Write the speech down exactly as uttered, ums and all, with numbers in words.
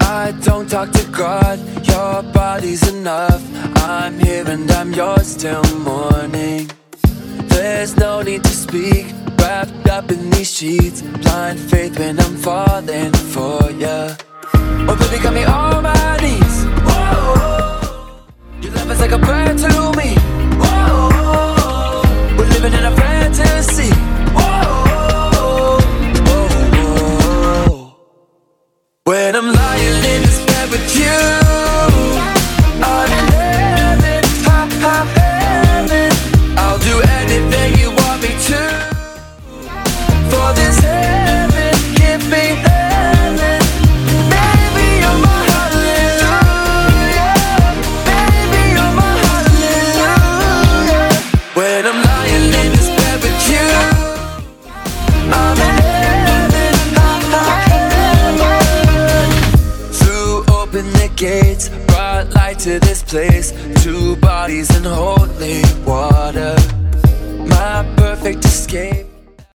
I don't talk to God, your body's enough. I'm here and I'm yours till morning. There's no need to speak, wrapped up in these sheets. Blind faith when I'm falling for ya. Oh baby, got me on my knees. Whoa, your love is like a prayer to me. Whoa, we're living in a fantasy. Whoa, whoa, whoa. When I'm lying in this bed with you, I'm in heaven, ha, ha, heaven. I'll do anything you want me to. For this heaven, give me heaven. Baby, you're my hallelujah. Baby, you're my hallelujah. When I'm lying in this bed with you, I'm in heaven, ha, ha, heaven. Through open the gates, brought light to this place. Two bodies in holy water, my perfect escape.